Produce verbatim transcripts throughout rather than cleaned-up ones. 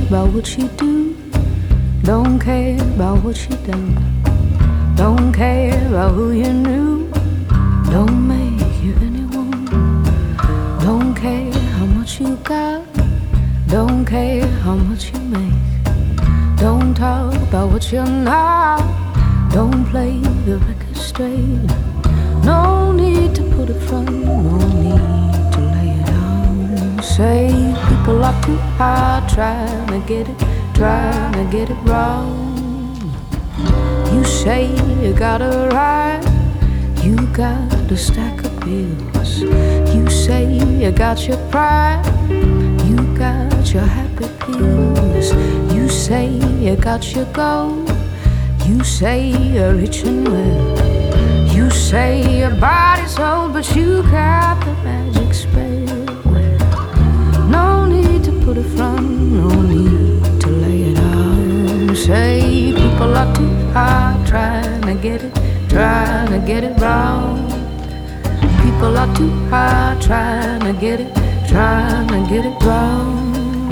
about what you do. Don't care about what you done. Don't care about who you knew. Don't make you anyone. Don't care how much you got. Don't care how much you make. Don't talk about what you're not. Don't play the record straight. No need to put it front, no need to lay it down. Say people are too hard trying to get it, trying to get it wrong. You say you got a right, you got a stack of bills. You say you got your pride, you got your happy pills. You say you got your gold, you say you're rich and well. You say your body's old, but you got the magic spell. No need to put it front, no need to lay it out. Say people are too hard trying to get it, trying to get it wrong. People are too hard trying to get it, trying to get it wrong.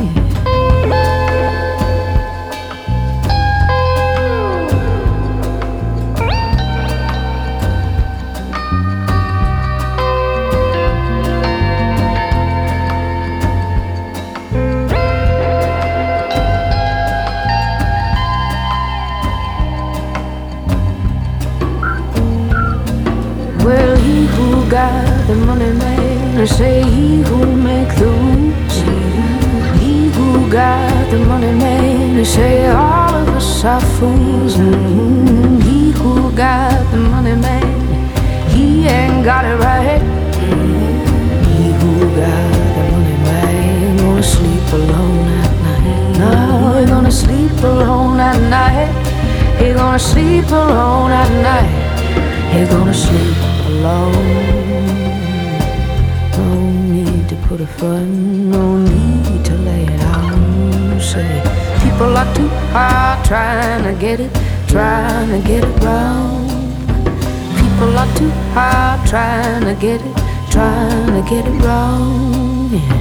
Well, he who got the money man, or say he who make the rules. He who got the money man, or say all of us are fools. Mm-hmm. He who got the money man, he ain't got it right. Mm-hmm. He who got the money man, gonna sleep alone at night. No, he gonna sleep alone at night. He gonna sleep alone at night. He gonna sleep alone. No need to put a front, no need to lay it out. Say people are too hard trying to get it, trying to get it wrong. People are too hard trying to get it, trying to get it wrong. Yeah.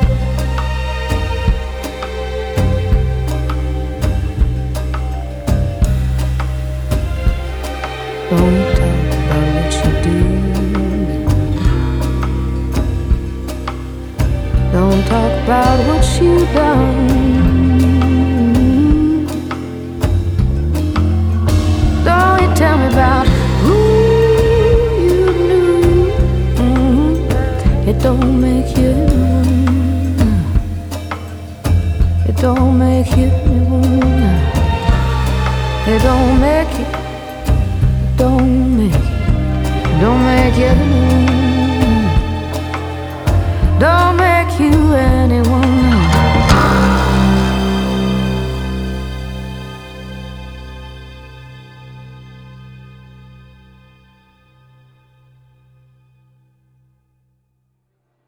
Don't talk about what you do. Don't talk about what you done. Don't you tell me about who you knew. Mm-hmm. It don't make you anyone. It don't make you anyone. It don't make you. Don't make, don't make you, don't